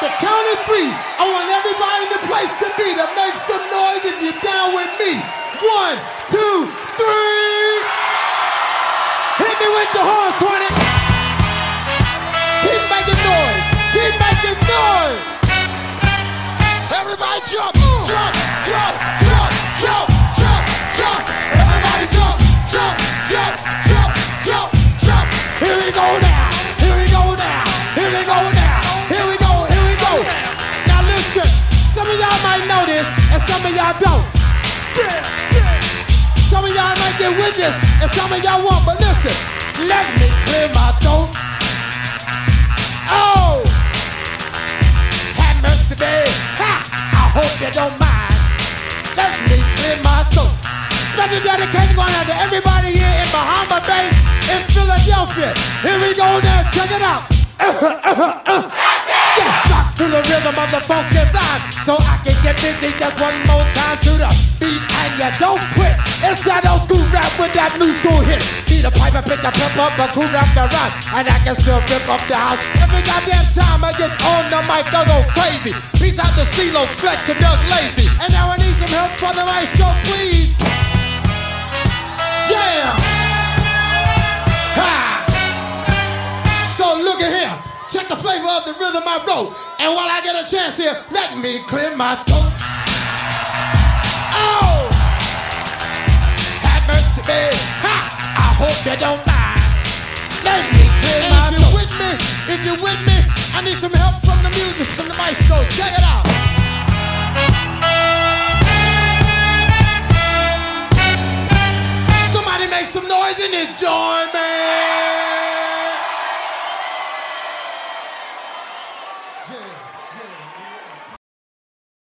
the count of three, I want everybody in the place to be to make some noise if you're down with me. 1, 2, 3. Hit me with the horns, 20. Keep making noise. Keep making noise. Everybody jump, jump, jump, jump, jump, jump, jump. Everybody jump, jump, jump, jump, jump, jump. Here we go now. Here we go now. Here we go now. Here we go. Here we go. Now listen. Some of y'all might know this, and some of y'all don't. Some of y'all might get with this, and some of y'all won't. But listen, let me clear my throat. Oh, have mercy, babe. Ha! I hope you don't mind. Let me clear my throat. Special dedication going out to everybody here in Bahama Bay, in Philadelphia. Here we go now. Check it out. Yeah, rock to the rhythm of the funky rhyme, so I can get busy just one more time to the beat, and you don't quit. It's that old school rap with that new school hit. Need a pipe and pick the pimp up, a cool rap the rhyme, and I can still rip up the house. Every goddamn time I get on the mic, I go crazy. Peace out to CeeLo, Flex, and Doug Lazy. And now I need some help from the maestro, please. Jam! Ha! So look at here. Check the flavor of the rhythm I wrote. And while I get a chance here, let me clear my throat. Oh! Have mercy, babe. Ha! I hope you don't mind. Let me clear my throat. If you're with me, I need some help from the music, from the maestro. Check it out. Somebody make some noise in this joint, man. Yeah.